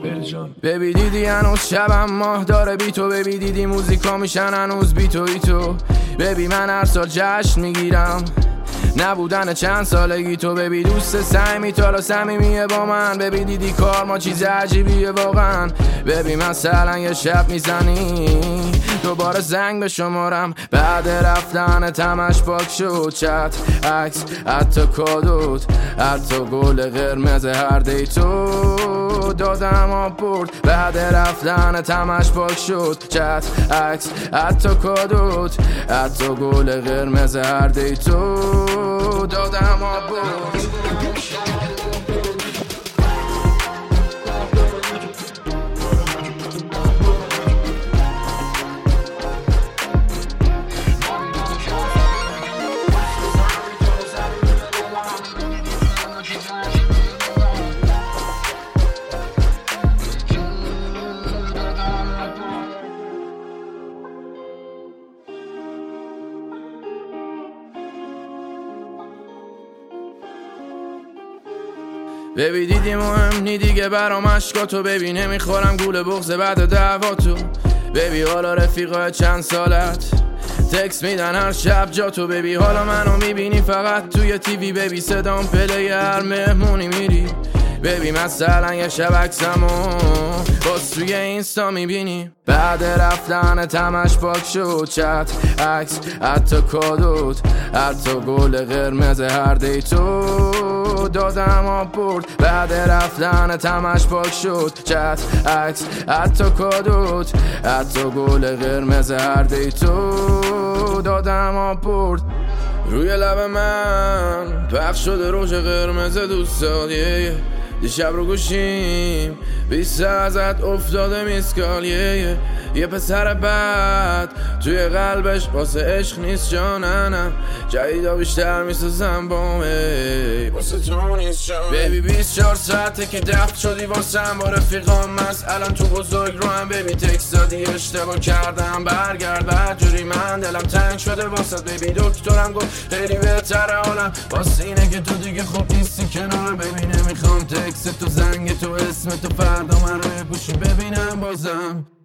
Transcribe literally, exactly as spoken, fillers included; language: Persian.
برجان. ببی دیدی هنوز شبم ماه داره بی تو، ببی دیدی موزیکا میشن هنوز بی تو ای تو. ببی من هر سال جشن میگیرم نبودن چند سالگی تو، ببی دوست سعی تا صمیمیه با من. ببی دیدی کار ما چیز عجیبیه واقعا. ببی مثلا یه شب میزنی دوباره زنگ به شمارم، بعد رفتن تمش پاک شد چت عکس حتی کادوت حتی گل قرمز هر دیتو دادم آب برد. بعد رفتن تمش پاک شد چت عکس حتی کادوت حتی گل قرمز هر دیتو دادم آب برد. ببی دیدی مهم نی دیگه برام عشقاتو، ببی نمیخورم گول بغض بعد دعواتو. ببی حالا رفیقای چند سالت تکس میدن هر شب جاتو. ببی حالا منو میبینی فقط توی تیوی، ببی صدام پلی هر مهمونی میری. ببی مثلا یه شب عکسمو باز توی اینستا میبینی، بعد رفتن تمش پاک شد چت عکس حتی کادوت حتی گل قرمز هر دیتو دادم آب برد. بعد رفتن تمش پاک شد چت عکس حتی کادوت حتی گل قرمز هر دیتو دادم آب برد. روی لب من پخش شده روژ قرمز دوست داری، دیشب رو گوشیم بیسته ازت افتاده میسکال. یه یه پسر بد توی قلبش واسه عشق نیست جاننم، جدیدا بیشتر میسازم بامه واسه تو نیست جان. بیبی بیست و چهار ساعته که دفت شدی واسم با رفیقام مست، الان تو بزرگ رو هم ببی تکس دادی اشتباه کردم برگرد بدجوری. من دلم تنگ شده واسه بیبی دکترم گفت خیلی بهتره حالم واسه اینه که تو دیگه خوب نیستی کنار. ببی نمیخوام تکس تو زنگ تو اسم تو فردا من روی گوشی ببینم بازم.